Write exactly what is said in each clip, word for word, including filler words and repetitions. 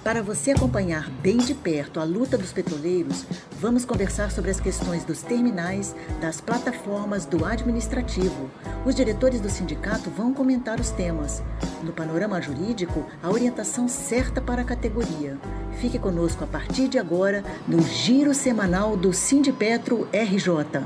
Para você acompanhar bem de perto a luta dos petroleiros, vamos conversar sobre as questões dos terminais, das plataformas, do administrativo. Os diretores do sindicato vão comentar os temas. No panorama jurídico, a orientação certa para a categoria. Fique conosco a partir de agora no Giro Semanal do Sindipetro R J.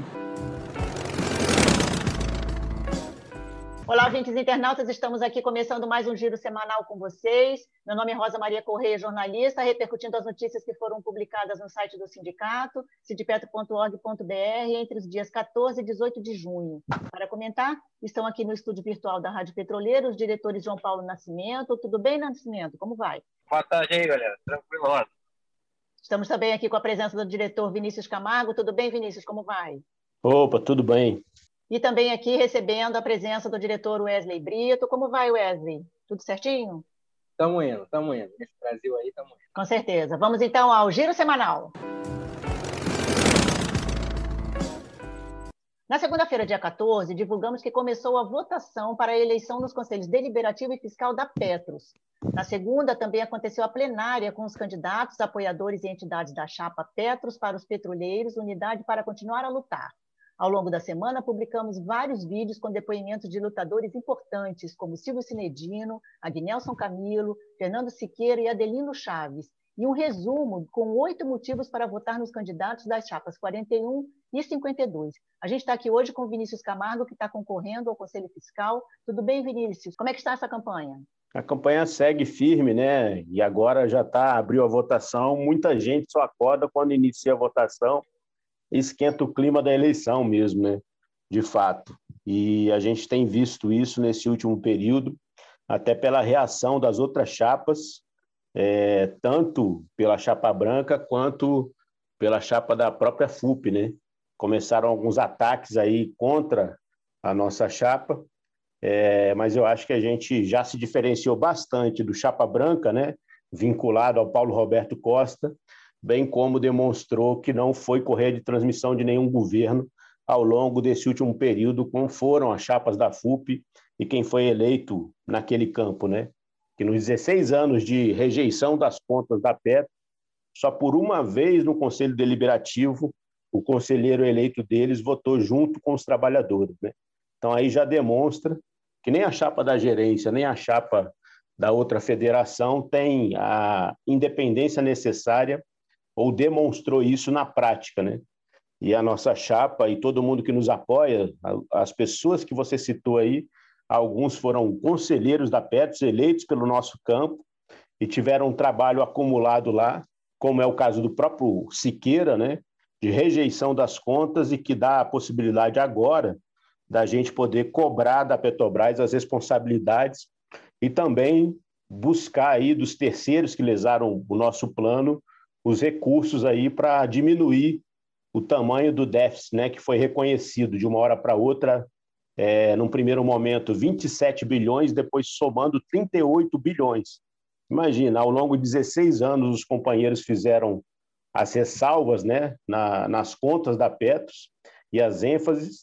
Olá, ouvintes internautas, estamos aqui começando mais um Giro Semanal com vocês. Meu nome é Rosa Maria Correia, jornalista, repercutindo as notícias que foram publicadas no site do sindicato, sindipetro ponto org ponto br, entre os dias quatorze e dezoito de junho. Para comentar, estão aqui no estúdio virtual da Rádio Petroleira os diretores João Paulo Nascimento. Tudo bem, Nascimento? Como vai? Boa tarde aí, galera. Tranquilo, Rosa. Estamos também aqui com a presença do diretor Vinícius Camargo. Tudo bem, Vinícius? Como vai? Opa, tudo bem. E também aqui recebendo a presença do diretor Wesley Brito. Como vai, Wesley? Tudo certinho? Estamos indo, estamos indo. Nesse Brasil aí, estamos indo. Com certeza. Vamos então ao Giro Semanal. Na segunda-feira, dia quatorze, divulgamos que começou a votação para a eleição nos Conselhos Deliberativo e Fiscal da Petros. Na segunda, também aconteceu a plenária com os candidatos, apoiadores e entidades da chapa Petros para os petroleiros, unidade para continuar a lutar. Ao longo da semana, publicamos vários vídeos com depoimentos de lutadores importantes, como Silvio Cinedino, Agnelson Camilo, Fernando Siqueira e Adelino Chaves, e um resumo com oito motivos para votar nos candidatos das chapas quarenta e um e cinquenta e dois. A gente está aqui hoje com o Vinícius Camargo, que está concorrendo ao Conselho Fiscal. Tudo bem, Vinícius? Como é que está essa campanha? A campanha segue firme, né? E agora já tá, abriu a votação. Muita gente só acorda quando inicia a votação. Esquenta o clima da eleição mesmo, né? De fato. E a gente tem visto isso nesse último período, até pela reação das outras chapas, é, tanto pela chapa branca quanto pela chapa da própria F U P, né? Começaram alguns ataques aí contra a nossa chapa, é, mas eu acho que a gente já se diferenciou bastante do chapa branca, né? Vinculado ao Paulo Roberto Costa, bem como demonstrou que não foi correia de transmissão de nenhum governo ao longo desse último período, como foram as chapas da F U P e quem foi eleito naquele campo, né? Que nos dezesseis anos de rejeição das contas da Petros, só por uma vez no Conselho Deliberativo, o conselheiro eleito deles votou junto com os trabalhadores, né? Então aí já demonstra que nem a chapa da gerência, nem a chapa da outra federação tem a independência necessária ou demonstrou isso na prática, né? E a nossa chapa e todo mundo que nos apoia, as pessoas que você citou aí, alguns foram conselheiros da Petros, eleitos pelo nosso campo, e tiveram um trabalho acumulado lá, como é o caso do próprio Siqueira, né? De rejeição das contas e que dá a possibilidade agora da gente poder cobrar da Petrobras as responsabilidades e também buscar aí dos terceiros que lesaram o nosso plano os recursos aí para diminuir o tamanho do déficit, né, que foi reconhecido de uma hora para outra, é, num primeiro momento, vinte e sete bilhões, depois somando trinta e oito bilhões. Imagina, ao longo de dezesseis anos, os companheiros fizeram as ressalvas, né, na, nas contas da Petros e as ênfases,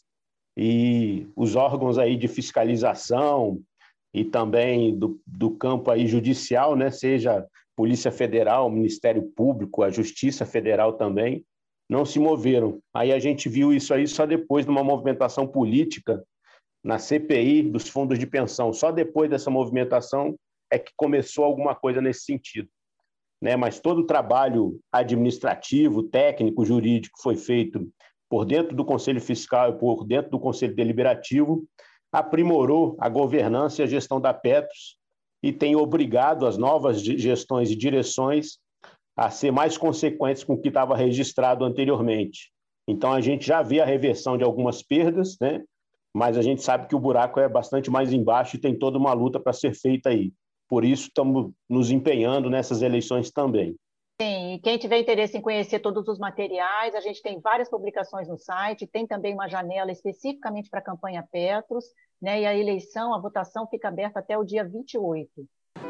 e os órgãos aí de fiscalização e também do, do campo aí judicial, né, seja Polícia Federal, Ministério Público, a Justiça Federal também, não se moveram. Aí a gente viu isso aí só depois de uma movimentação política na C P I dos fundos de pensão. Só depois dessa movimentação é que começou alguma coisa nesse sentido, né? Mas todo o trabalho administrativo, técnico, jurídico foi feito por dentro do Conselho Fiscal e por dentro do Conselho Deliberativo, aprimorou a governança e a gestão da Petros, e tem obrigado as novas gestões e direções a ser mais consequentes com o que estava registrado anteriormente. Então, a gente já vê a reversão de algumas perdas, né? Mas a gente sabe que o buraco é bastante mais embaixo e tem toda uma luta para ser feita aí. Por isso, estamos nos empenhando nessas eleições também. Sim, e quem tiver interesse em conhecer todos os materiais, a gente tem várias publicações no site, tem também uma janela especificamente para a campanha Petros, né? E a eleição, a votação fica aberta até o dia vinte e oito.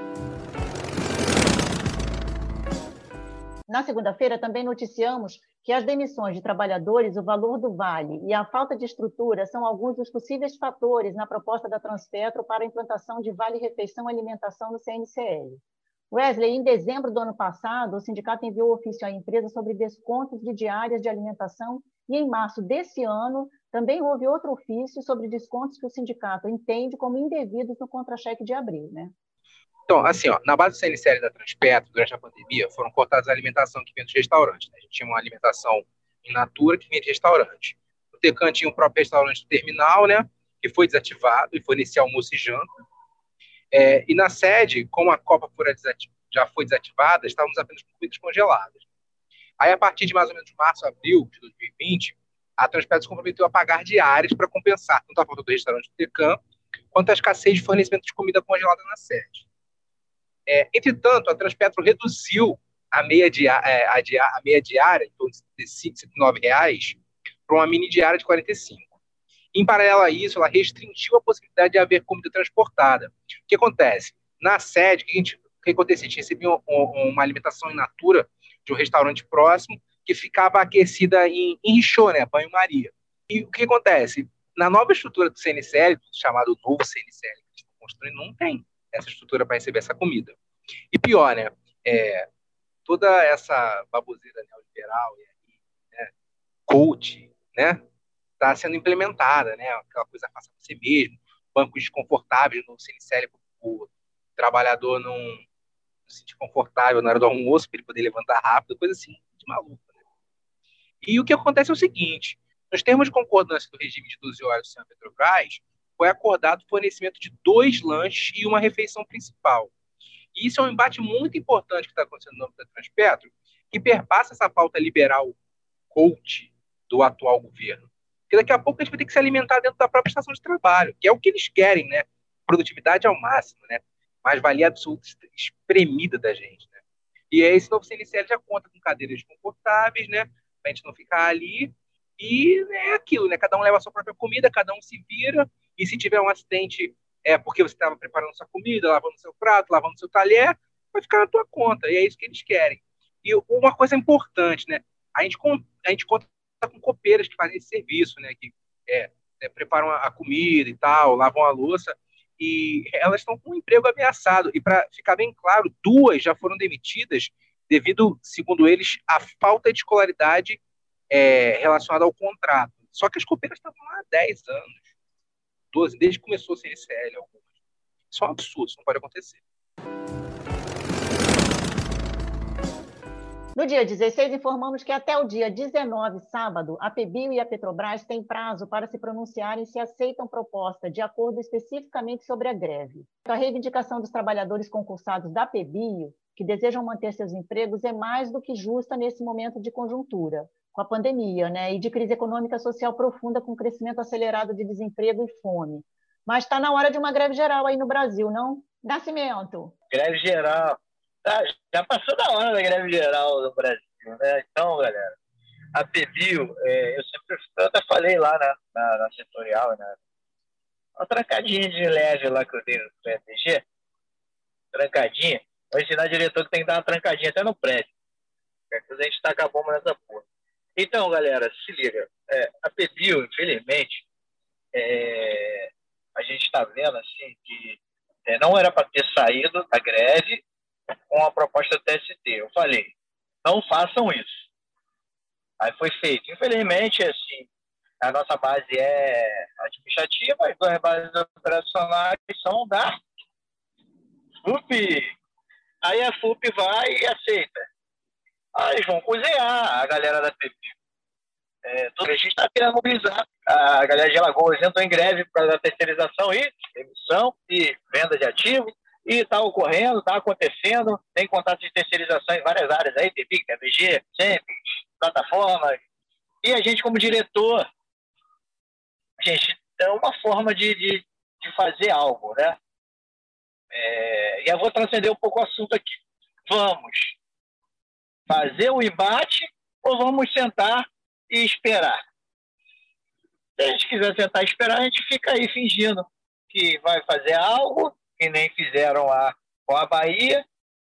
Na segunda-feira, também noticiamos que as demissões de trabalhadores, o valor do vale e a falta de estrutura são alguns dos possíveis fatores na proposta da Transpetro para a implantação de vale-refeição e alimentação no C N C L. Wesley, em dezembro do ano passado, o sindicato enviou ofício à empresa sobre descontos de diárias de alimentação e, em março desse ano, também houve outro ofício sobre descontos que o sindicato entende como indevidos no contra-cheque de abril, né? Então, assim, ó, na base do C N C L da Transpetro, durante a pandemia, foram cortadas a alimentação que vinha dos restaurantes. Né? A gente tinha uma alimentação in natura que vinha de restaurante. O Tecan tinha o próprio restaurante do terminal, né, que foi desativado e fornecia almoço e janta. É, e na sede, como a Copa já foi desativada, estávamos apenas com comidas congeladas. Aí, a partir de mais ou menos março, abril de dois mil e vinte, a Transpetro se comprometeu a pagar diárias para compensar tanto a falta do restaurante do Tecan quanto a escassez de fornecimento de comida congelada na sede. É, entretanto, a Transpetro reduziu a meia, dia, é, a, dia, a meia diária, em torno de cinco, nove reais, para uma mini diária de quarenta e cinco. Em paralelo a isso, ela restringiu a possibilidade de haver comida transportada. O que acontece? Na sede, o que, a gente, o que acontecia? A gente recebia um, um, uma alimentação in natura de um restaurante próximo que ficava aquecida em, em Richô, né, banho-maria. E o que acontece? Na nova estrutura do C N C L, chamado novo C N C L, que estão construindo, não tem essa estrutura para receber essa comida. E pior, né? É, toda essa baboseira neoliberal, né, coach, né, está sendo implementada, né? Aquela coisa faça você mesmo, bancos desconfortáveis no C N C L, o trabalhador não se sentir confortável na hora do almoço para ele poder levantar rápido, coisa assim, de maluco. Né? E o que acontece é o seguinte: nos termos de concordância do regime de doze horas do sistema Petrobras, foi acordado o fornecimento de dois lanches e uma refeição principal. E isso é um embate muito importante que está acontecendo no âmbito da Transpetro, que perpassa essa pauta liberal coach do atual governo. Porque daqui a pouco a gente vai ter que se alimentar dentro da própria estação de trabalho, que é o que eles querem, né? Produtividade ao máximo, né? Mais-valia absoluta espremida da gente, né? E aí esse novo C N C L já conta com cadeiras confortáveis, né? Pra gente não ficar ali. E é aquilo, né? Cada um leva a sua própria comida, cada um se vira. E se tiver um acidente, é porque você estava preparando sua comida, lavando seu prato, lavando seu talher, vai ficar na tua conta. E é isso que eles querem. E uma coisa importante, né? A gente, a gente conta com copeiras que fazem esse serviço, né? Que é, é, preparam a comida e tal, lavam a louça. E elas estão com o emprego ameaçado. E para ficar bem claro, duas já foram demitidas devido, segundo eles, à falta de escolaridade é, relacionada ao contrato. Só que as copeiras estavam lá há dez anos, doze, desde que começou o C N C L. Algumas. Isso é um absurdo, isso não pode acontecer. No dia dezesseis, informamos que até o dia dezenove, sábado, a PeBio e a Petrobras têm prazo para se pronunciarem se aceitam proposta de acordo especificamente sobre a greve. A reivindicação dos trabalhadores concursados da PeBio, que desejam manter seus empregos, é mais do que justa nesse momento de conjuntura, com a pandemia, né, e de crise econômica e social profunda, com crescimento acelerado de desemprego e fome. Mas está na hora de uma greve geral aí no Brasil, não? Nascimento. Greve geral. Ah, já passou da hora da greve geral no Brasil, né? Então, galera, a PeBio, é, eu sempre eu até falei lá na, na, na setorial, né? Uma trancadinha de leve lá que eu dei no P M G, trancadinha, vou ensinar diretor que tem que dar uma trancadinha até no prédio. Depois a gente taca a bomba nessa porra. Então, galera, se liga, é, a PeBio, infelizmente, é, a gente está vendo assim que é, não era para ter saído da greve com a proposta do T S T. Eu falei, não façam isso. Aí foi feito. Infelizmente, assim, a nossa base é administrativa, as duas bases operacionais são da F U P. Aí a F U P vai e aceita. Aí eles vão cozinhar a galera da PeBio. É, a gente está querendo mobilizar. A galera de Alagoas entrou em greve por causa da terceirização e emissão e venda de ativos. E está ocorrendo, está acontecendo, tem contrato de terceirização em várias áreas aí, T B I C, T B G, Sempre, plataformas. E a gente, como diretor, gente, é uma forma de, de, de fazer algo, né? É, e eu vou transcender um pouco o assunto aqui. Vamos fazer o embate ou vamos sentar e esperar? Se a gente quiser sentar e esperar, a gente fica aí fingindo que vai fazer algo, que nem fizeram a, com a Bahia,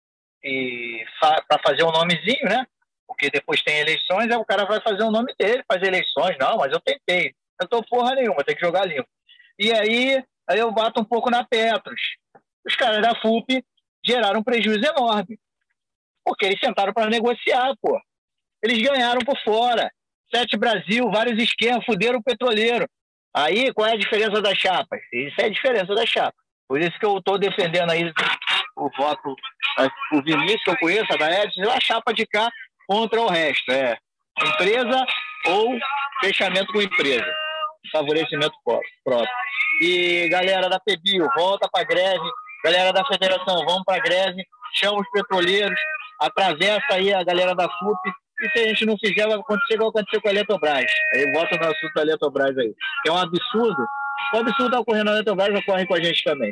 e fa para fazer um nomezinho, né? Porque depois tem eleições, aí o cara vai fazer o nome dele, fazer eleições. Não, mas eu tentei. Não tô porra nenhuma, tem que jogar limpo. E aí, aí eu bato um pouco na Petros. Os caras da F U P geraram um prejuízo enorme. Porque eles sentaram para negociar, pô. Eles ganharam por fora. Sete Brasil, vários esquemas, fuderam o petroleiro. Aí, qual é a diferença das chapas? Isso é a diferença da chapa. Por isso que eu estou defendendo aí o voto, o Vinícius, que eu conheço, a da Edson, a chapa de cá contra o resto. É empresa ou fechamento com empresa. Favorecimento próprio. E galera da Pebio, volta para greve. Galera da Federação, vamos para greve. Chama os petroleiros, atravessa aí a galera da F U P. E se a gente não fizer, vai acontecer igual aconteceu com a Eletrobras. Aí volta no assunto da Eletrobras aí. É um absurdo. O absurdo está ocorrendo na Eletrobras, ocorre com a gente também.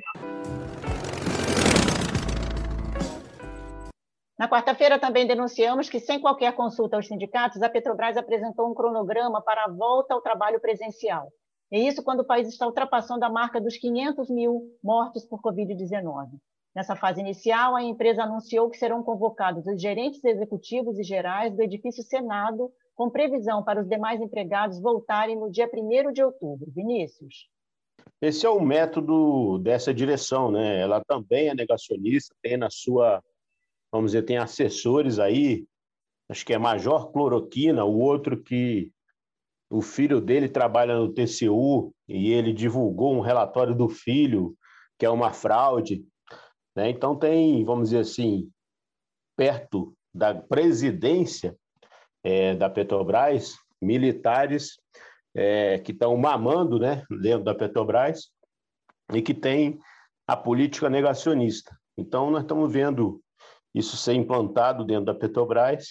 Na quarta-feira também denunciamos que, sem qualquer consulta aos sindicatos, a Petrobras apresentou um cronograma para a volta ao trabalho presencial. E isso quando o país está ultrapassando a marca dos quinhentos mil mortos por covid dezenove. Nessa fase inicial, a empresa anunciou que serão convocados os gerentes executivos e gerais do edifício Senado, com previsão para os demais empregados voltarem no dia primeiro de outubro. Vinícius. Esse é o método dessa direção, né? Ela também é negacionista, tem na sua, vamos dizer, tem assessores aí, acho que é Major Cloroquina, o outro que o filho dele trabalha no T C U e ele divulgou um relatório do filho, que é uma fraude. Né? Então, tem, vamos dizer assim, perto da presidência é, da Petrobras, militares é, que estão mamando, né, dentro da Petrobras e que tem a política negacionista. Então, nós estamos vendo isso ser implantado dentro da Petrobras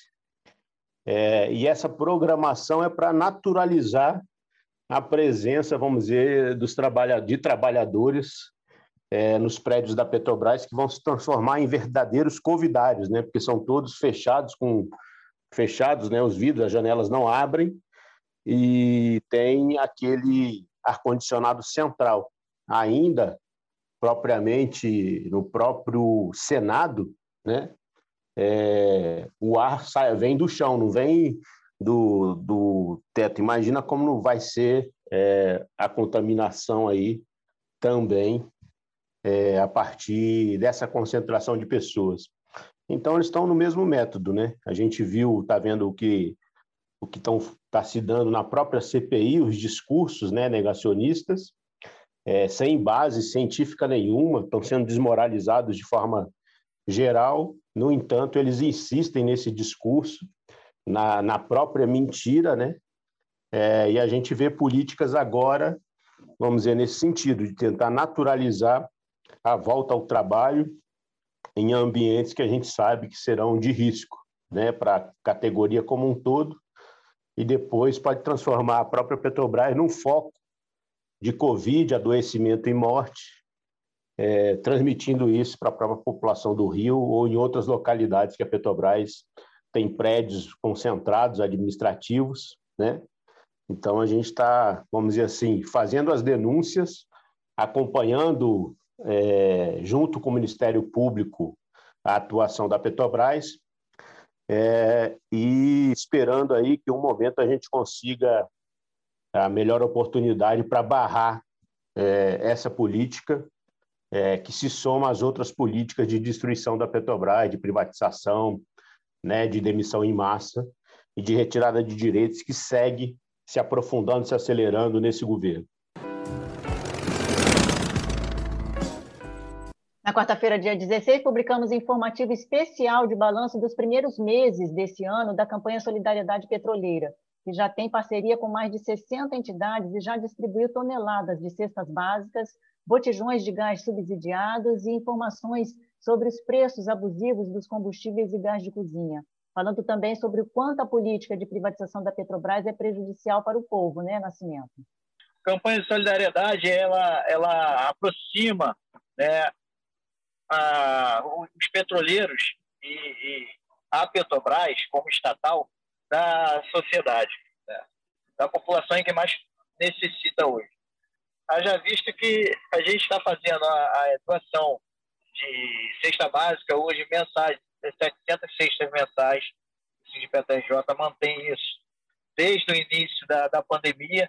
é, e essa programação é para naturalizar a presença, vamos dizer, dos trabalha- de trabalhadores É, nos prédios da Petrobras, que vão se transformar em verdadeiros covidários, né? Porque são todos fechados, com fechados, né? Os vidros, as janelas não abrem e tem aquele ar-condicionado central. Ainda, propriamente, no próprio Senado, né? É, o ar sai, vem do chão, não vem do, do teto. Imagina como vai ser é, a contaminação aí também, É, a partir dessa concentração de pessoas. Então, eles estão no mesmo método, né? A gente viu, está vendo o que o que está se dando na própria C P I, os discursos, né, negacionistas, é, sem base científica nenhuma, estão sendo desmoralizados de forma geral. No entanto, eles insistem nesse discurso, na, na própria mentira, né? É, e a gente vê políticas agora, vamos dizer, nesse sentido, de tentar naturalizar a volta ao trabalho em ambientes que a gente sabe que serão de risco, né, para a categoria como um todo, e depois pode transformar a própria Petrobras num foco de Covid, adoecimento e morte, é, transmitindo isso para a própria população do Rio ou em outras localidades que a Petrobras tem prédios concentrados administrativos, né? Então, a gente está, vamos dizer assim, fazendo as denúncias, acompanhando É, junto com o Ministério Público, a atuação da Petrobras é, e esperando aí que um momento a gente consiga a melhor oportunidade para barrar é, essa política é, que se soma às outras políticas de destruição da Petrobras, de privatização, né, de demissão em massa e de retirada de direitos que segue se aprofundando, se acelerando nesse governo. Na quarta-feira, dia dezesseis, publicamos informativo especial de balanço dos primeiros meses desse ano da campanha Solidariedade Petroleira, que já tem parceria com mais de sessenta entidades e já distribuiu toneladas de cestas básicas, botijões de gás subsidiados e informações sobre os preços abusivos dos combustíveis e gás de cozinha. Falando também sobre o quanto a política de privatização da Petrobras é prejudicial para o povo, né, Nascimento? A campanha de solidariedade, ela, ela aproxima, né, a, os petroleiros e, e a Petrobras, como estatal, da sociedade, né, da população que mais necessita hoje. Haja visto que a gente está fazendo a, a doação de cesta básica hoje mensais, setecentas cestas mensais, o Sindicato P T J mantém isso desde o início da, da pandemia,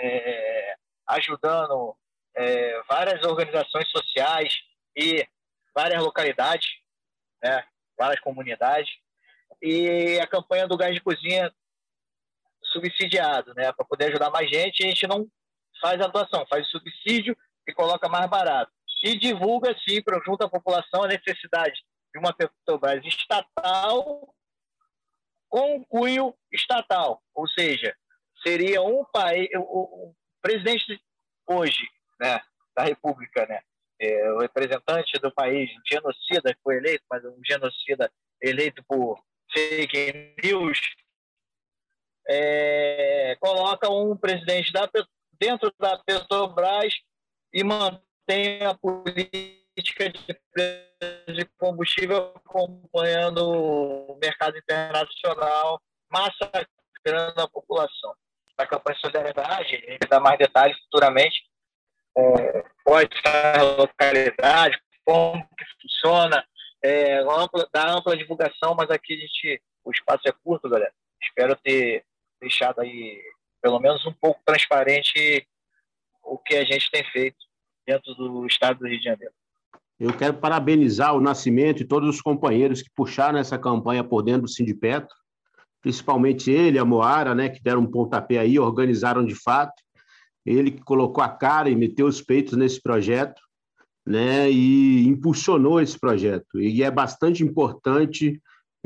é, ajudando é, várias organizações sociais e várias localidades, né, várias comunidades, e a campanha do gás de cozinha subsidiado, né, para poder ajudar mais gente. A gente não faz a doação, faz o subsídio e coloca mais barato. E divulga, sim, junto à população, a necessidade de uma Petrobras estatal com cunho estatal, ou seja, seria um país, o, o presidente hoje, né, da República, né, é, o representante do país, um genocida que foi eleito, mas um genocida eleito por fake news, é, coloca um presidente da, dentro da Petrobras e mantém a política de preço de combustível acompanhando o mercado internacional, massacrando a população. A campanha de solidariedade, a gente dá mais detalhes futuramente, é, quais são as localidades, como que funciona, é, ampla, dá ampla divulgação, mas aqui a gente, o espaço é curto, galera. Espero ter deixado aí, pelo menos um pouco transparente, o que a gente tem feito dentro do estado do Rio de Janeiro. Eu quero parabenizar o Nascimento e todos os companheiros que puxaram essa campanha por dentro do Sindipetro, principalmente ele, a Moara, né, que deram um pontapé aí, organizaram de fato. Ele que colocou a cara e meteu os peitos nesse projeto, né, e impulsionou esse projeto. E é bastante importante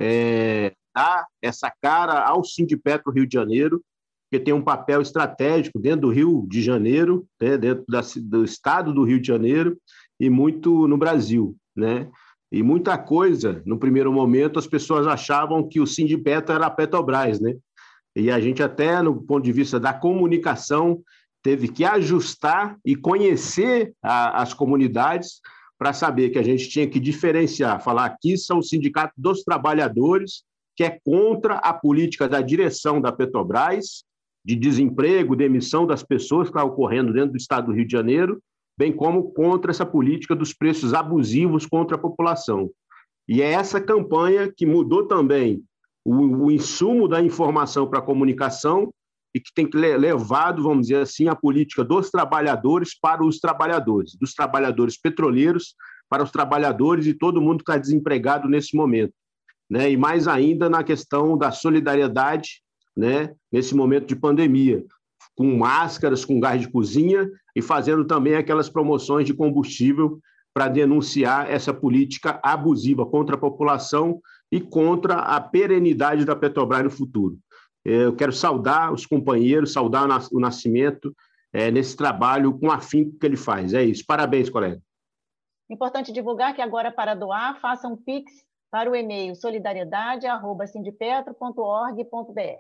é, dar essa cara ao Sindipetro Rio de Janeiro, que tem um papel estratégico dentro do Rio de Janeiro, né, dentro da, do estado do Rio de Janeiro, e muito no Brasil, né? E muita coisa, no primeiro momento, as pessoas achavam que o Sindipetro era a Petrobras, né? E a gente até, no ponto de vista da comunicação, teve que ajustar e conhecer a, as comunidades para saber que a gente tinha que diferenciar, falar aqui são o Sindicato dos Trabalhadores, que é contra a política da direção da Petrobras, de desemprego, demissão das pessoas que está ocorrendo dentro do estado do Rio de Janeiro, bem como contra essa política dos preços abusivos contra a população. E é essa campanha que mudou também o, o insumo da informação para a comunicação e que tem levado, vamos dizer assim, a política dos trabalhadores para os trabalhadores, dos trabalhadores petroleiros para os trabalhadores e todo mundo que está desempregado nesse momento, né? E mais ainda na questão da solidariedade, né, nesse momento de pandemia, com máscaras, com gás de cozinha e fazendo também aquelas promoções de combustível para denunciar essa política abusiva contra a população e contra a perenidade da Petrobras no futuro. Eu quero saudar os companheiros, saudar o Nascimento é, nesse trabalho com afinco que ele faz. É isso. Parabéns, colega. Importante divulgar que agora, para doar, faça um Pix para o e-mail solidariedade arroba sindipetro ponto org ponto br.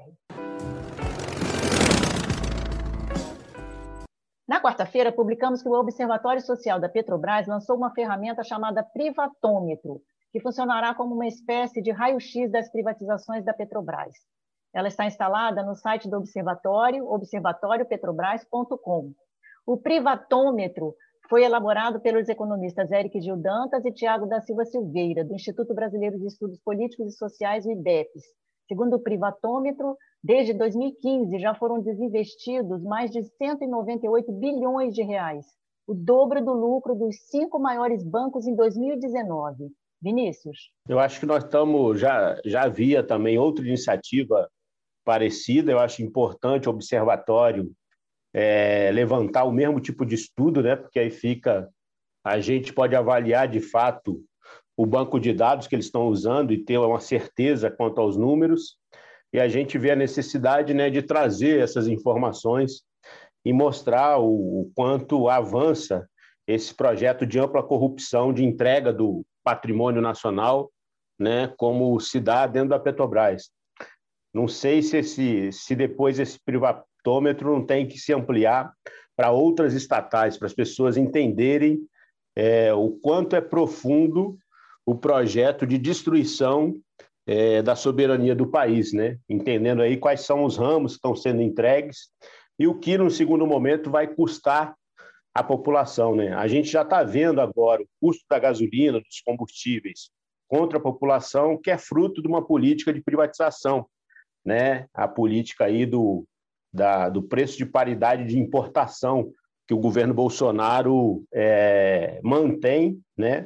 Na quarta-feira, publicamos que o Observatório Social da Petrobras lançou uma ferramenta chamada Privatômetro, que funcionará como uma espécie de raio-x das privatizações da Petrobras. Ela está instalada no site do Observatório, observatório petrobras ponto com. O Privatômetro foi elaborado pelos economistas Éric Gil Dantas e Tiago da Silva Silveira, do Instituto Brasileiro de Estudos Políticos e Sociais, o IBEPS. Segundo o Privatômetro, desde dois mil e quinze já foram desinvestidos mais de cento e noventa e oito bilhões de reais, o dobro do lucro dos cinco maiores bancos em dois mil e dezenove. Vinícius? Eu acho que nós estamos, já, já havia também outra iniciativa parecida. Eu acho importante o observatório é, levantar o mesmo tipo de estudo, né? Porque aí fica, a gente pode avaliar de fato o banco de dados que eles estão usando e ter uma certeza quanto aos números, e a gente vê a necessidade, né, de trazer essas informações e mostrar o, o quanto avança esse projeto de ampla corrupção, de entrega do patrimônio nacional, né, como se dá dentro da Petrobras. Não sei se, esse, se depois esse privatômetro não tem que se ampliar para outras estatais, para as pessoas entenderem é, o quanto é profundo o projeto de destruição é, da soberania do país, né? Entendendo aí quais são os ramos que estão sendo entregues e o que, no segundo momento, vai custar a população, né? A gente já está vendo agora o custo da gasolina, dos combustíveis contra a população, que é fruto de uma política de privatização, né? A política aí do, da, do preço de paridade de importação que o governo Bolsonaro é, mantém, né?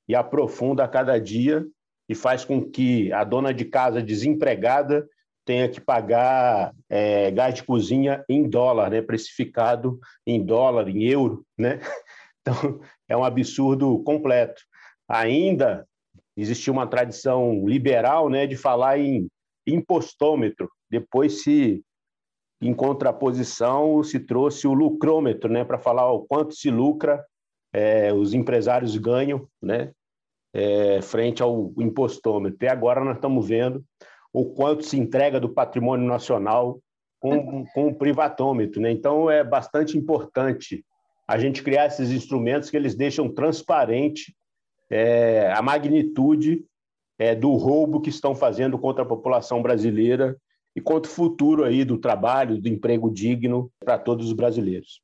e aprofunda a cada dia e faz com que a dona de casa desempregada tenha que pagar é, gás de cozinha em dólar, né? Precificado em dólar, em euro, né? Então, é um absurdo completo. Ainda existia uma tradição liberal, né, de falar em impostômetro. Depois, se, em contraposição, se trouxe o lucrômetro, né, para falar o quanto se lucra, é, os empresários ganham, né, é, frente ao impostômetro. E agora nós estamos vendo o quanto se entrega do patrimônio nacional com, com o privatômetro, né? Então, é bastante importante a gente criar esses instrumentos que eles deixam transparente é, a magnitude é, do roubo que estão fazendo contra a população brasileira e contra o futuro aí do trabalho, do emprego digno para todos os brasileiros.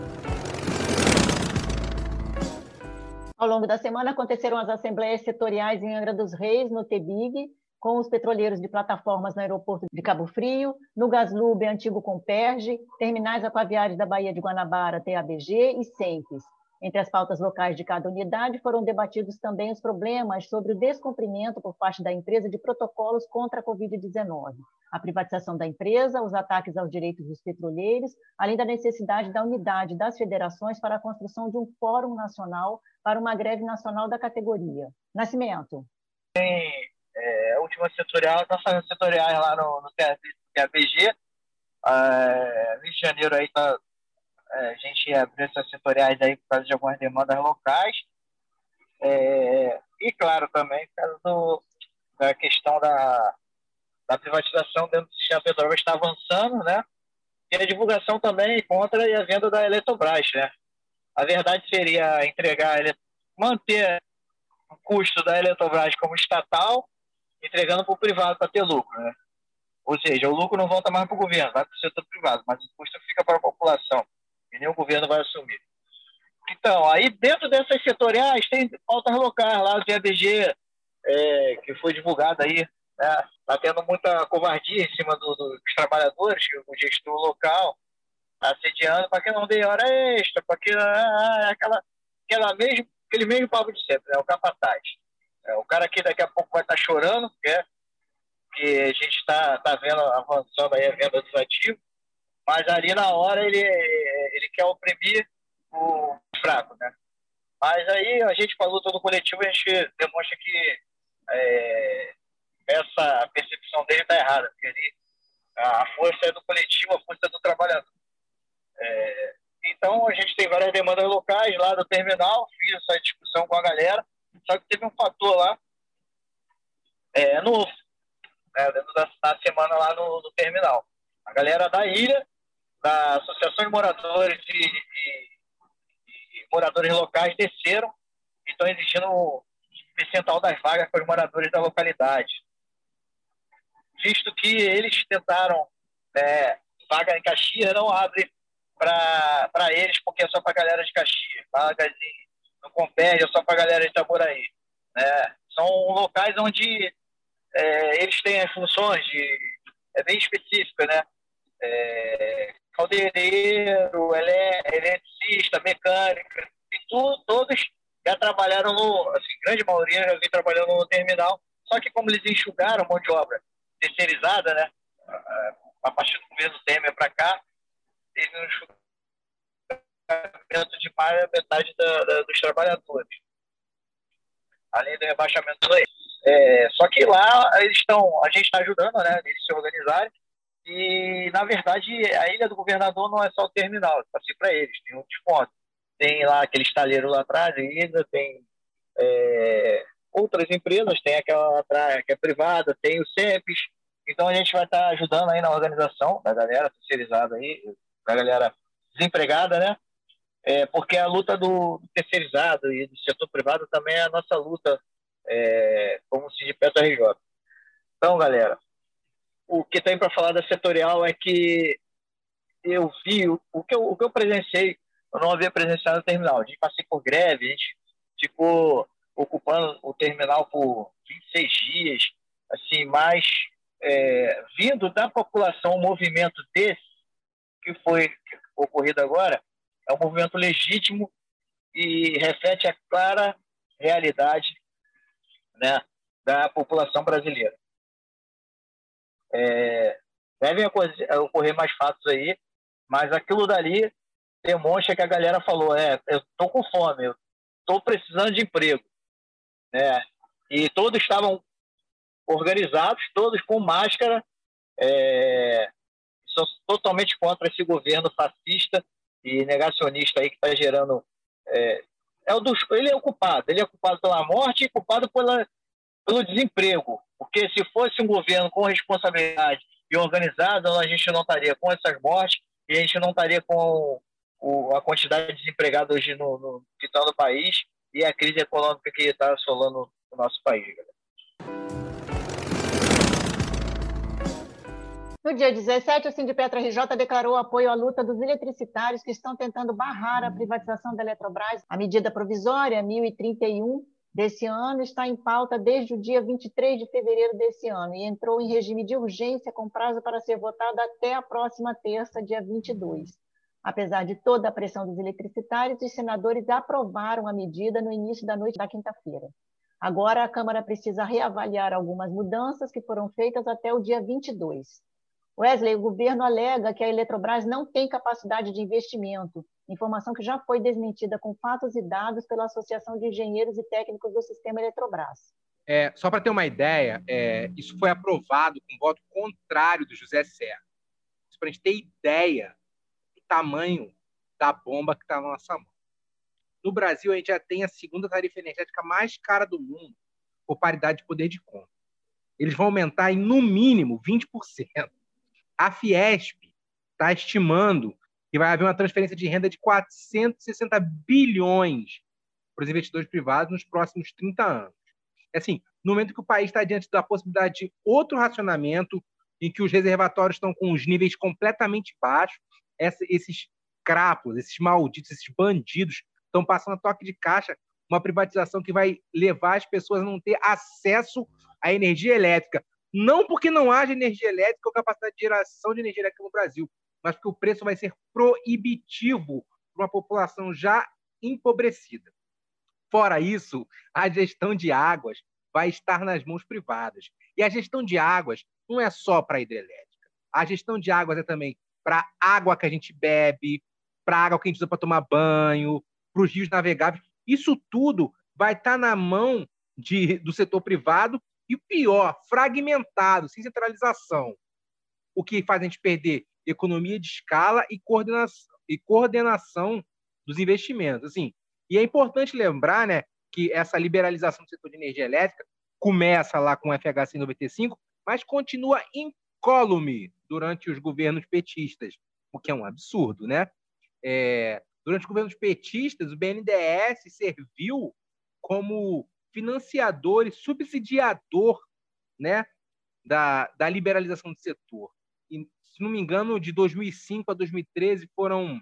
Ao longo da semana aconteceram as assembleias setoriais em Angra dos Reis, no TEBIG, com os petroleiros de plataformas no aeroporto de Cabo Frio, no Gaslub, antigo Comperge, terminais aquaviários da Baía de Guanabara, T A B G e SEMPES. Entre as pautas locais de cada unidade foram debatidos também os problemas sobre o descumprimento por parte da empresa de protocolos contra a covid dezenove, a privatização da empresa, os ataques aos direitos dos petroleiros, além da necessidade da unidade das federações para a construção de um fórum nacional para uma greve nacional da categoria. Nascimento. Tem é, a última setorial, nossas setoriais lá no, no T A B G, é, Rio de Janeiro aí tá. A gente abriu essas setoriais aí por causa de algumas demandas locais. É, e, claro, também por causa do, da questão da, da privatização dentro do sistema Petrobras está avançando, né? E a divulgação também contra a venda da Eletrobras, né? A verdade seria entregar, manter o custo da Eletrobras como estatal, entregando para o privado para ter lucro, né? Ou seja, o lucro não volta mais para o governo, vai para o setor privado, mas o custo fica para a população. E nem o governo vai assumir. Então, aí dentro dessas setoriais tem pautas locais lá, o T A B G, é, que foi divulgado aí, né? Tá tendo muita covardia em cima do, do, dos trabalhadores, que o gestor local está assediando para que não dê hora extra, para que ah, aquela, aquela mesmo, aquele mesmo papo de sempre, né? O capataz. É, o cara que daqui a pouco vai estar tá chorando, né? Que a gente está tá vendo avançando aí a venda dos ativos, mas ali na hora ele, ele quer oprimir o fraco, né? Mas aí a gente, com a luta do coletivo, a gente demonstra que é, essa percepção dele está errada, porque ele, a força é do coletivo, a força é do trabalhador. É, então a gente tem várias demandas locais lá do terminal, fiz essa discussão com a galera, só que teve um fator lá é, novo, né, dentro da, da semana lá no, no terminal. A galera da ilha, da Associação de Moradores e, e, e moradores locais desceram e estão exigindo o percentual das vagas para os moradores da localidade. Visto que eles tentaram, né, vaga em Caxias não abre para eles, porque é só para a galera de Caxias. Vagas no Comperge é só para a galera de Itaboraí. Né? São locais onde é, eles têm as funções de, é bem específica, né? É, caldeireiro, ele, eletricista, mecânica, e tudo, todos já trabalharam no, assim, grande maioria já vem trabalhando no terminal, só que como eles enxugaram mão de obra terceirizada, né, a partir do governo Temer para cá, teve um enxugamento de mais da metade da, da, dos trabalhadores, além do rebaixamento do é, só que lá eles estão, a gente está ajudando, né, eles se organizarem. E, na verdade, a Ilha do Governador não é só o terminal, passei para eles, tem outros pontos. Tem lá aquele estaleiro lá atrás, ainda tem é, outras empresas, tem aquela lá atrás que é privada, tem o SEMPES. Então, a gente vai estar tá ajudando aí na organização da galera terceirizada aí, da galera desempregada, né? É, porque a luta do, do terceirizado e do setor privado também é a nossa luta é, como Sindipeto R J. Então, galera, o que tem para falar da setorial é que eu vi, o, o, que eu, o que eu presenciei, eu não havia presenciado no terminal. A gente passei por greve, a gente ficou ocupando o terminal por vinte e seis dias, assim, mas é, vindo da população um movimento desse, que foi ocorrido agora, é um movimento legítimo e reflete a clara realidade, né, da população brasileira. É, devem ocorrer mais fatos aí, mas aquilo dali demonstra que a galera falou, é, eu estou com fome, eu estou precisando de emprego, né? E todos estavam organizados, todos com máscara, é, são totalmente contra esse governo fascista e negacionista aí que está gerando... É, é o dos, ele é o culpado, ele é culpado pela morte e culpado pela, pelo desemprego, porque se fosse um governo com responsabilidade e organizado, a gente não estaria com essas mortes e a gente não estaria com o, a quantidade de desempregados hoje no, no, que estão no país e a crise econômica que está assolando o nosso país, galera. No dia dezessete, o Sindipetra R J declarou apoio à luta dos eletricitários que estão tentando barrar a privatização da Eletrobras. A medida provisória mil e trinta e um desse ano está em pauta desde o dia vinte e três de fevereiro desse ano e entrou em regime de urgência com prazo para ser votada até a próxima terça, dia vinte e dois. Apesar de toda a pressão dos eletricitários, os senadores aprovaram a medida no início da noite da quinta-feira. Agora, a Câmara precisa reavaliar algumas mudanças que foram feitas até o dia vinte e dois. Wesley, o governo alega que a Eletrobras não tem capacidade de investimento, informação que já foi desmentida com fatos e dados pela Associação de Engenheiros e Técnicos do Sistema Eletrobras. É, só para ter uma ideia, é, isso foi aprovado com voto contrário do José Serra. Para a gente ter ideia do tamanho da bomba que está na nossa mão. No Brasil, a gente já tem a segunda tarifa energética mais cara do mundo por paridade de poder de compra. Eles vão aumentar em, no mínimo, vinte por cento. A Fiesp está estimando que vai haver uma transferência de renda de quatrocentos e sessenta bilhões para os investidores privados nos próximos trinta anos. Assim, no momento que o país está diante da possibilidade de outro racionamento, em que os reservatórios estão com os níveis completamente baixos, essa, esses crápulas, esses malditos, esses bandidos estão passando a toque de caixa, uma privatização que vai levar as pessoas a não ter acesso à energia elétrica. Não porque não haja energia elétrica ou capacidade de geração de energia elétrica no Brasil, mas porque o preço vai ser proibitivo para uma população já empobrecida. Fora isso, a gestão de águas vai estar nas mãos privadas. E a gestão de águas não é só para a hidrelétrica. A gestão de águas é também para a água que a gente bebe, para a água que a gente usa para tomar banho, para os rios navegáveis. Isso tudo vai estar na mão de, do setor privado. E o pior, fragmentado, sem centralização. O que faz a gente perder economia de escala e coordenação, e coordenação dos investimentos. Assim, e é importante lembrar, né, que essa liberalização do setor de energia elétrica começa lá com o F H C em noventa e cinco, mas continua incólume durante os governos petistas, o que é um absurdo, né? É, durante os governos petistas, o B N D E S serviu como financiador e subsidiador, né, da, da liberalização do setor. E, se não me engano, de dois mil e cinco a dois mil e treze foram,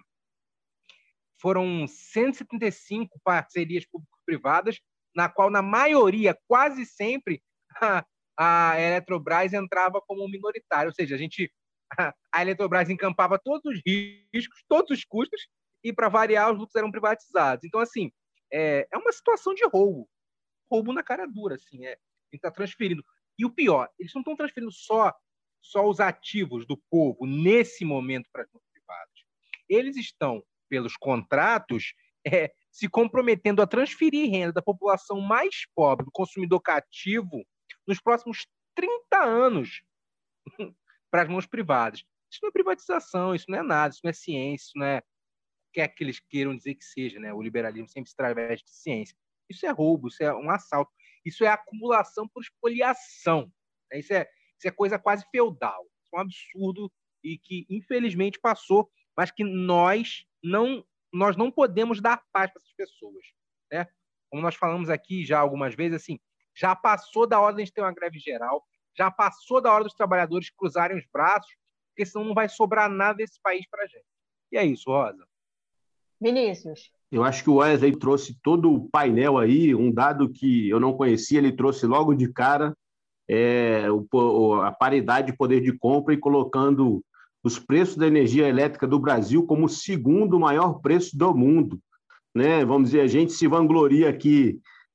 foram cento e setenta e cinco parcerias público-privadas, na qual, na maioria, quase sempre, a, a Eletrobras entrava como minoritária. Ou seja, a, gente, a, a Eletrobras encampava todos os riscos, todos os custos, e, para variar, os lucros eram privatizados. Então, assim, é, é uma situação de roubo. Roubo na cara dura, assim, é. Ele está transferindo. E o pior, eles não estão transferindo só, só os ativos do povo nesse momento para as mãos privadas. Eles estão, pelos contratos, é, se comprometendo a transferir renda da população mais pobre, do consumidor cativo, nos próximos trinta anos para as mãos privadas. Isso não é privatização, isso não é nada, isso não é ciência, isso não é o que é que eles queiram dizer que seja, né? O liberalismo sempre se através de ciência. Isso é roubo, isso é um assalto, isso é acumulação por espoliação. Isso é, isso é coisa quase feudal. Isso é um absurdo e que, infelizmente, passou, mas que nós não, nós não podemos dar paz para essas pessoas, né? Como nós falamos aqui já algumas vezes, assim, já passou da hora de a gente ter uma greve geral, já passou da hora dos trabalhadores cruzarem os braços, porque senão não vai sobrar nada desse país para a gente. E é isso, Rosa. Vinícius. Eu acho que o Wesley trouxe todo o painel aí, um dado que eu não conhecia, ele trouxe logo de cara é, o, a paridade de poder de compra e colocando os preços da energia elétrica do Brasil como o segundo maior preço do mundo, né? Vamos dizer, a gente se vangloria aqui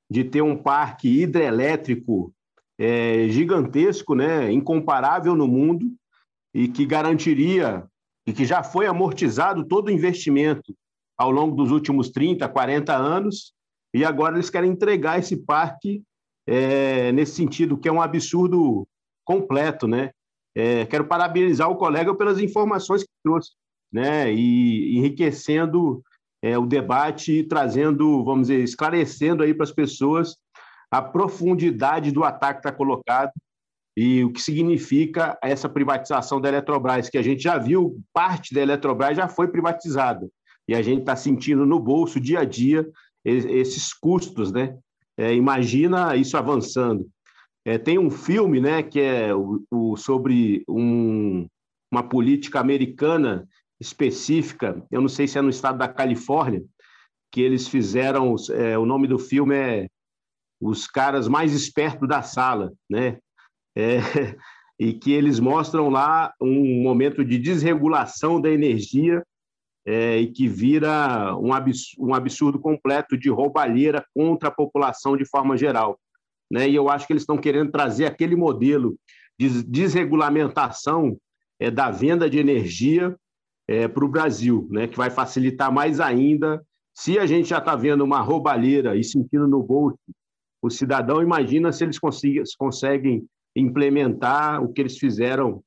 de ter um parque hidrelétrico é, gigantesco, né, incomparável no mundo, e que garantiria, e que já foi amortizado todo o investimento ao longo dos últimos trinta, quarenta anos, e agora eles querem entregar esse parque é, nesse sentido, que é um absurdo completo, né? É, quero parabenizar o colega pelas informações que trouxe, né? E enriquecendo é, o debate e trazendo, vamos dizer, esclarecendo aí para as pessoas a profundidade do ataque que está colocado e o que significa essa privatização da Eletrobras, que a gente já viu, parte da Eletrobras já foi privatizada, e a gente está sentindo no bolso, dia a dia, esses custos, né? É, imagina isso avançando. É, tem um filme, né, que é o, o, sobre um, uma política americana específica, eu não sei se é no estado da Califórnia, que eles fizeram, é, o nome do filme é Os Caras Mais Espertos da Sala, né? É, e que eles mostram lá um momento de desregulação da energia é, e que vira um absurdo, um absurdo completo de roubalheira contra a população de forma geral, né? E eu acho que eles estão querendo trazer aquele modelo de desregulamentação é, da venda de energia é, para o Brasil, né? Que vai facilitar mais ainda. Se a gente já está vendo uma roubalheira e sentindo no bolso o cidadão, imagina se eles conseguem implementar o que eles fizeram,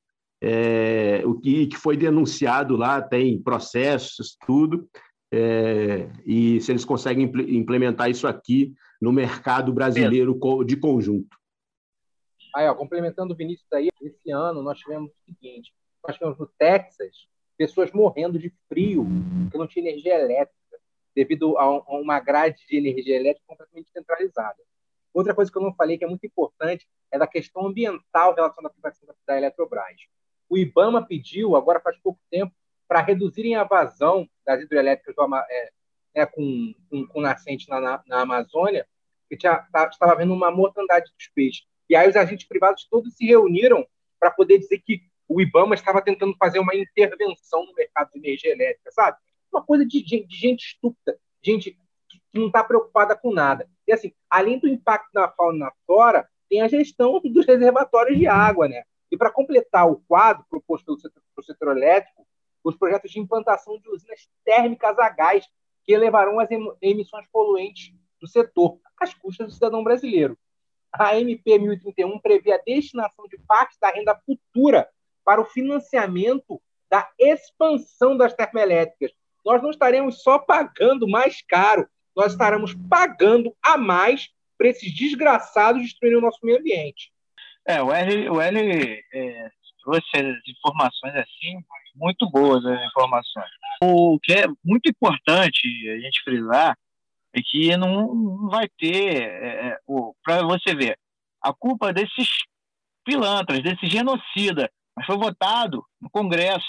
é, o que, que foi denunciado lá, tem processos, tudo, é, e se eles conseguem implementar isso aqui no mercado brasileiro de conjunto. Aí, ó, complementando o Vinícius aí, esse ano nós tivemos o seguinte, nós tivemos no Texas pessoas morrendo de frio, porque não tinha energia elétrica, devido a uma grade de energia elétrica completamente centralizada. Outra coisa que eu não falei, que é muito importante, é da questão ambiental relacionada à privatização da Eletrobras. O IBAMA pediu, agora faz pouco tempo, para reduzirem a vazão das hidrelétricas do, é, é, com, com, com nascente na, na, na Amazônia, que tinha, tá, estava havendo uma mortandade dos peixes. E aí os agentes privados todos se reuniram para poder dizer que o IBAMA estava tentando fazer uma intervenção no mercado de energia elétrica, sabe? Uma coisa de, de, de gente estúpida, gente que, que não está preocupada com nada. E assim, além do impacto na fauna e na flora, tem a gestão dos reservatórios de água, né? E para completar o quadro proposto pelo setor, pelo setor elétrico, os projetos de implantação de usinas térmicas a gás que elevarão as emissões poluentes do setor, às custas do cidadão brasileiro. A M P mil e trinta e um prevê a destinação de parte da renda futura para o financiamento da expansão das termoelétricas. Nós não estaremos só pagando mais caro, nós estaremos pagando a mais para esses desgraçados destruírem o nosso meio ambiente. É, o L, o L é, trouxe as informações assim, muito boas as informações. O que é muito importante a gente frisar é que não, não vai ter, é, para você ver, a culpa desses pilantras, desse genocida, mas foi votado no Congresso.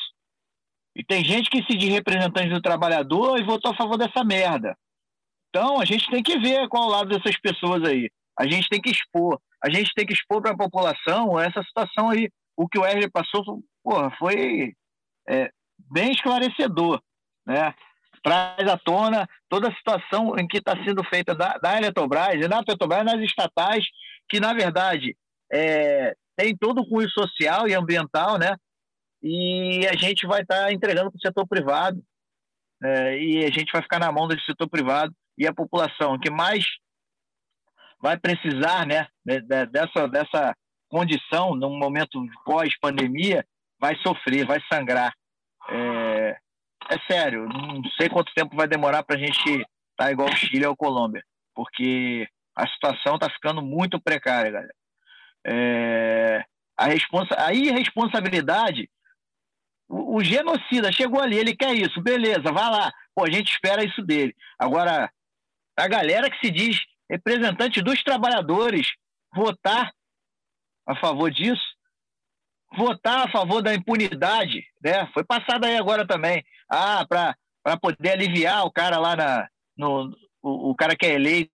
E tem gente que se diz representante do trabalhador e votou a favor dessa merda. Então, a gente tem que ver qual é o lado dessas pessoas aí. A gente tem que expor. A gente tem que expor para a população essa situação aí. O que o Wesley passou porra, foi é, bem esclarecedor, né? Traz à tona toda a situação em que está sendo feita da, da Eletrobras e da Petrobras nas estatais, que, na verdade, é, tem todo o cunho social e ambiental, né? E a gente vai estar tá entregando para o setor privado, é, e a gente vai ficar na mão do setor privado, e a população que mais vai precisar, né, dessa, dessa condição, num momento pós-pandemia, vai sofrer, vai sangrar. É, é sério, não sei quanto tempo vai demorar para a gente estar tá igual o Chile ou a Colômbia, porque a situação está ficando muito precária, galera. É, a, responsa a irresponsabilidade, o, o genocida chegou ali, ele quer isso, beleza, vai lá, pô, a gente espera isso dele. Agora, a galera que se diz representante dos trabalhadores votar a favor disso, votar a favor da impunidade, né? Foi passado aí agora também, ah, para poder aliviar o cara lá na, no, o, o cara que é eleito.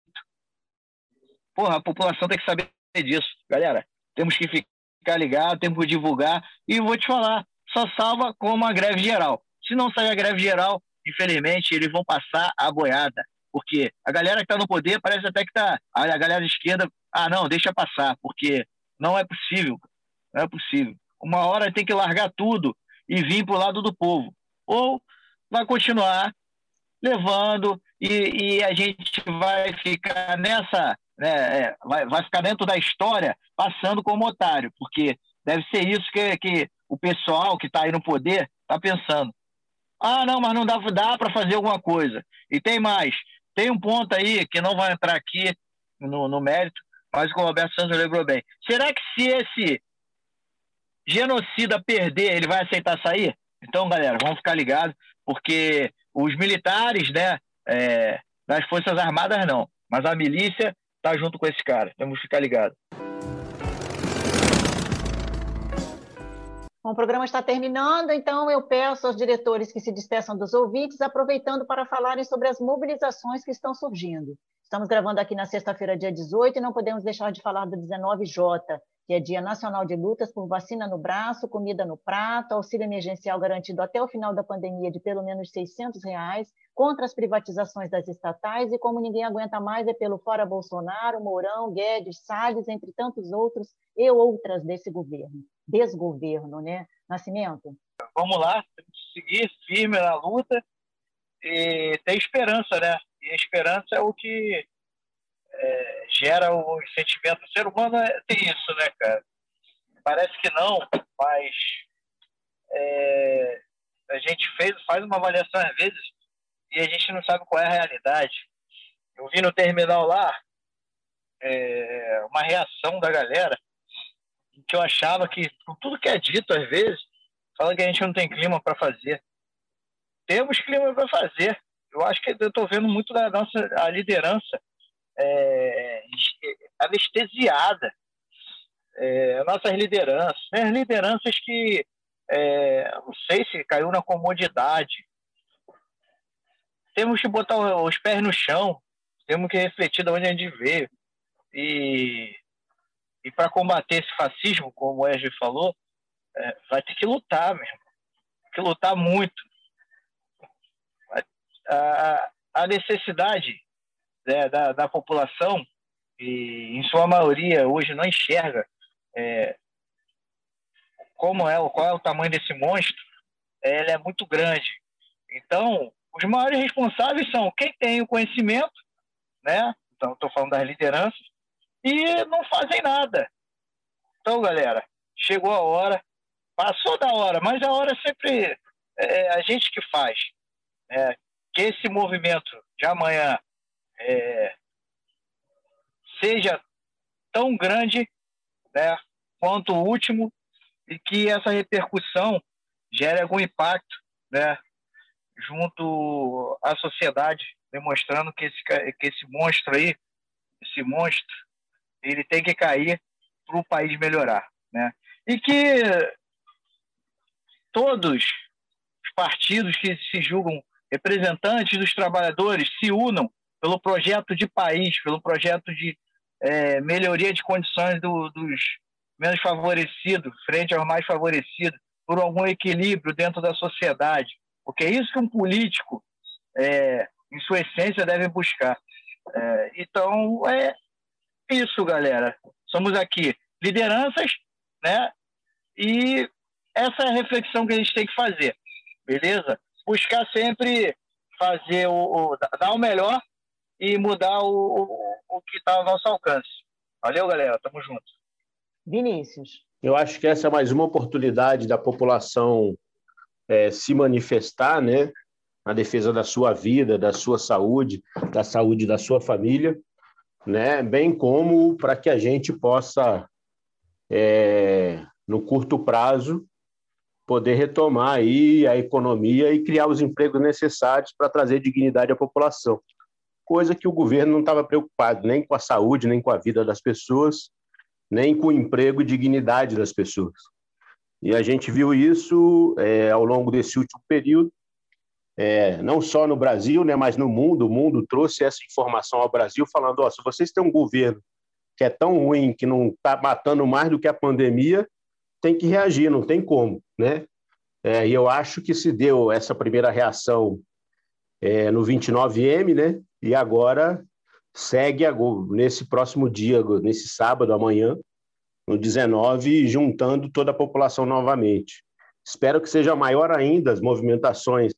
Porra, a população tem que saber disso, galera. Temos que ficar ligado, temos que divulgar, e vou te falar, só salva com uma greve geral. Se não sair a greve geral, infelizmente, eles vão passar a boiada, porque a galera que está no poder parece até que está... A galera de esquerda, ah, não, deixa passar, porque não é possível, não é possível. Uma hora tem que largar tudo e vir para o lado do povo. Ou vai continuar levando e, e a gente vai ficar nessa... Né, é, vai, vai ficar dentro da história passando como otário, porque deve ser isso que, que o pessoal que está aí no poder está pensando. Ah, não, mas não dá, dá para fazer alguma coisa. E tem mais. Tem um ponto aí que não vai entrar aqui no, no mérito, mas que o Roberto Santos lembrou bem. Será que se esse genocida perder, ele vai aceitar sair? Então, galera, vamos ficar ligados, porque os militares, né, é, das Forças Armadas não, mas a milícia tá junto com esse cara. Temos que ficar ligados. Bom, o programa está terminando, então eu peço aos diretores que se despeçam dos ouvintes, aproveitando para falarem sobre as mobilizações que estão surgindo. Estamos gravando aqui na sexta-feira, dia dezoito, e não podemos deixar de falar do dezenove J, que é Dia Nacional de Lutas por Vacina no Braço, Comida no Prato, auxílio emergencial garantido até o final da pandemia de pelo menos seiscentos reais, contra as privatizações das estatais, e como ninguém aguenta mais é pelo Fora Bolsonaro, Mourão, Guedes, Salles, entre tantos outros e outras desse governo. Desgoverno, né? Nascimento? Vamos lá, seguir firme na luta e ter esperança, né? E a esperança é o que é, gera o sentimento. O ser humano é, tem isso, né, cara? Parece que não, mas é, a gente fez, faz uma avaliação às vezes e a gente não sabe qual é a realidade. Eu vi no terminal lá é, uma reação da galera que eu achava que, com tudo que é dito às vezes, fala que a gente não tem clima para fazer. Temos clima para fazer. Eu acho que eu estou vendo muito da nossa a liderança é, anestesiada. É, nossas lideranças. Né? As lideranças que, é, não sei se caiu na comodidade. Temos que botar os pés no chão. Temos que refletir de onde a gente veio. E, e para combater esse fascismo, como o Wesley falou, é, vai ter que lutar mesmo. Tem que lutar muito. A, a necessidade, né, da, da população, e em sua maioria hoje não enxerga é, como é, qual é o tamanho desse monstro, ela é muito grande. Então, os maiores responsáveis são quem tem o conhecimento, né? Então, estou falando das lideranças, e não fazem nada. Então, galera, chegou a hora, passou da hora, mas a hora sempre é a gente que faz. É, que esse movimento de amanhã é, seja tão grande, né, quanto o último, e que essa repercussão gere algum impacto, né, junto à sociedade, demonstrando que esse, que esse monstro aí, esse monstro, ele tem que cair para o país melhorar, né? E que todos os partidos que se julgam representantes dos trabalhadores se unam pelo projeto de país, pelo projeto de é, melhoria de condições do, dos menos favorecidos frente aos mais favorecidos, por algum equilíbrio dentro da sociedade. Porque é isso que um político, é, em sua essência, deve buscar. É, então, é isso, galera. Somos aqui lideranças, né? E essa é a reflexão que a gente tem que fazer, beleza? Buscar sempre fazer o, o dar o melhor e mudar o, o, o que está ao nosso alcance. Valeu, galera. Tamo junto. Vinícius. Eu acho que essa é mais uma oportunidade da população é, se manifestar, né, na defesa da sua vida, da sua saúde, da saúde da sua família, né, bem como para que a gente possa, é, no curto prazo, poder retomar aí a economia e criar os empregos necessários para trazer dignidade à população. Coisa que o governo não estava preocupado nem com a saúde, nem com a vida das pessoas, nem com o emprego e dignidade das pessoas. E a gente viu isso é, ao longo desse último período, é, não só no Brasil, né, mas no mundo. O mundo trouxe essa informação ao Brasil, falando, ó, se vocês têm um governo que é tão ruim, que não está matando mais do que a pandemia, tem que reagir, não tem como, né? É, e eu acho que se deu essa primeira reação é, no vinte e nove M, né? E agora segue nesse próximo dia, nesse sábado, amanhã, no dezenove, juntando toda a população novamente. Espero que seja maior ainda as movimentações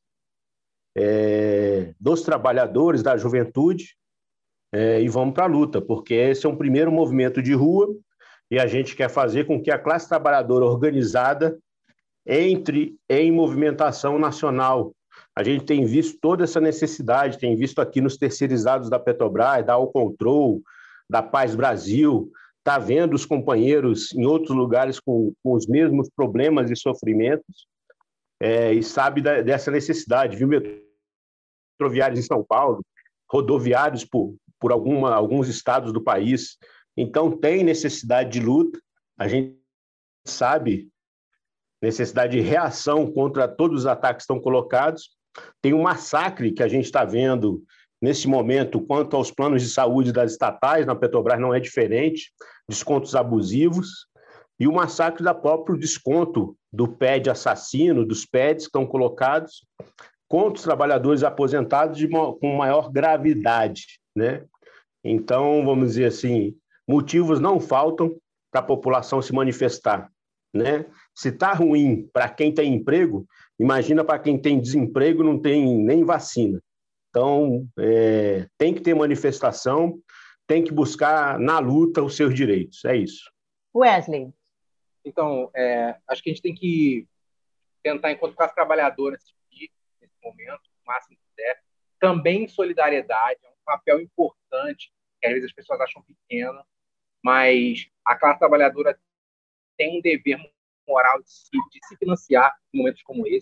é, dos trabalhadores, da juventude, é, e vamos para a luta, porque esse é um primeiro movimento de rua e a gente quer fazer com que a classe trabalhadora organizada entre em movimentação nacional. A gente tem visto toda essa necessidade, tem visto aqui nos terceirizados da Petrobras, da Alcontrol, da Paz Brasil, está vendo os companheiros em outros lugares com, com os mesmos problemas e sofrimentos, é, e sabe da, dessa necessidade, viu, metroviários em São Paulo, rodoviários por, por alguma, alguns estados do país. Então, tem necessidade de luta, a gente sabe, necessidade de reação contra todos os ataques que estão colocados. Tem um massacre que a gente está vendo nesse momento quanto aos planos de saúde das estatais, na Petrobras não é diferente, descontos abusivos, e o massacre da próprio desconto do P E D assassino, dos P E Ds que estão colocados contra os trabalhadores aposentados de uma, com maior gravidade, né? Então, vamos dizer assim, motivos não faltam para a população se manifestar, né? Se está ruim para quem tem emprego, imagina para quem tem desemprego, não tem nem vacina. Então, é, tem que ter manifestação, tem que buscar na luta os seus direitos, é isso. Wesley. Então, é, acho que a gente tem que tentar, enquanto classe trabalhadora, seguir nesse momento, o máximo que puder. Também solidariedade, é um papel importante, que às vezes as pessoas acham pequeno, mas a classe trabalhadora tem um dever moral de se, de se financiar em momentos como esse.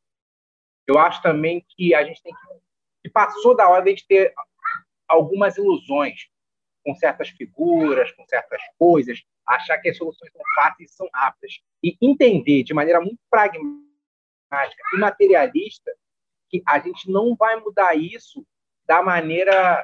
Eu acho também que a gente tem que, que passou da hora de a gente ter algumas ilusões com certas figuras, com certas coisas, achar que as soluções são fáceis e são rápidas, e entender de maneira muito pragmática e materialista que a gente não vai mudar isso da maneira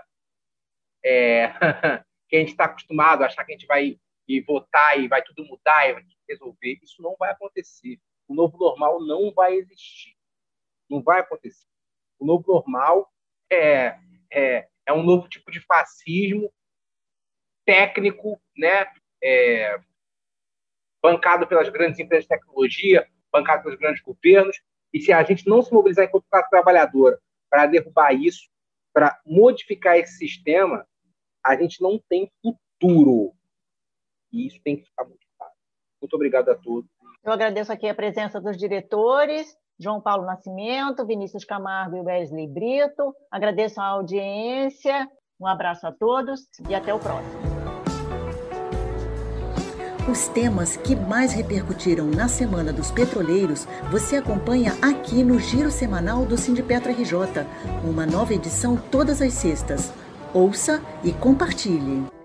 é, que a gente está acostumado a achar que a gente vai ir votar e vai tudo mudar e vai resolver. Isso não vai acontecer. O novo normal não vai existir. Não vai acontecer. O novo normal é, é, é um novo tipo de fascismo técnico, né? É, bancado pelas grandes empresas de tecnologia, bancado pelos grandes governos. E se a gente não se mobilizar enquanto classe trabalhadora para derrubar isso, para modificar esse sistema, a gente não tem futuro. E isso tem que ficar muito claro. Muito obrigado a todos. Eu agradeço aqui a presença dos diretores, João Paulo Nascimento, Vinícius Camargo e Wesley Brito. Agradeço a audiência, um abraço a todos e até o próximo. Os temas que mais repercutiram na Semana dos Petroleiros você acompanha aqui no Giro Semanal do Sindipetro R J, uma nova edição todas as sextas. Ouça e compartilhe.